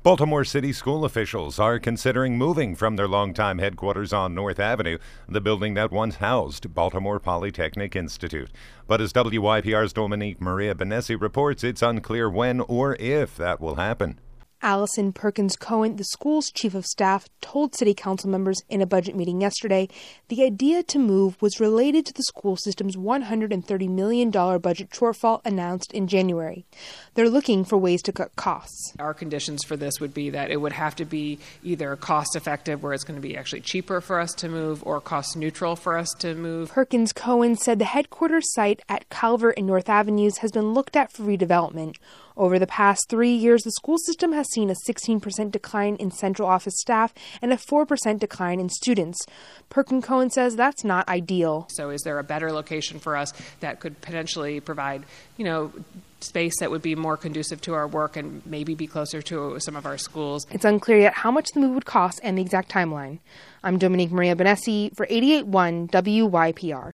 Baltimore City school officials are considering moving from their longtime headquarters on North Avenue, the building that once housed Baltimore Polytechnic Institute. But as WYPR's Dominique Maria Benessi reports, it's unclear when or if that will happen. Allison Perkins Cohen, the school's chief of staff, told city council members in a budget meeting yesterday the idea to move was related to the school system's $130 million budget shortfall announced in January. They're looking for ways to cut costs. Our conditions for this would be that it would have to be either cost effective, where it's going to be actually cheaper for us to move, or cost neutral for us to move. Perkins Cohen said the headquarters site at Calvert and North Avenues has been looked at for redevelopment. Over the past 3 years, the school system has seen a 16% decline in central office staff and a 4% decline in students. Perkins Cohen says that's not ideal. So is there a better location for us that could potentially provide, space that would be more conducive to our work and maybe be closer to some of our schools? It's unclear yet how much the move would cost and the exact timeline. I'm Dominique Maria Benessi for 88.1 WYPR.